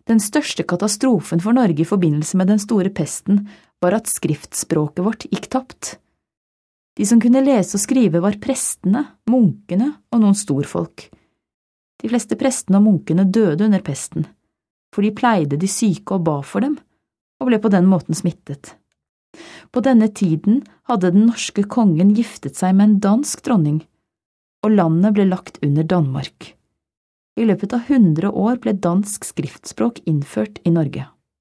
Den største katastrofen for Norge i forbindelse med den store pesten var at skriftspråket vårt gikk tapt. De som kunne lese og skrive var prestene, munkene og noen storfolk. De fleste prestene og munkene døde under pesten, for de pleide de syke og ba for dem, og ble på den måten smittet. På denne tiden hadde den norske kongen giftet seg med en dansk dronning, og landet ble lagt under Danmark. I løpet av 100 år ble dansk skriftspråk innført i Norge.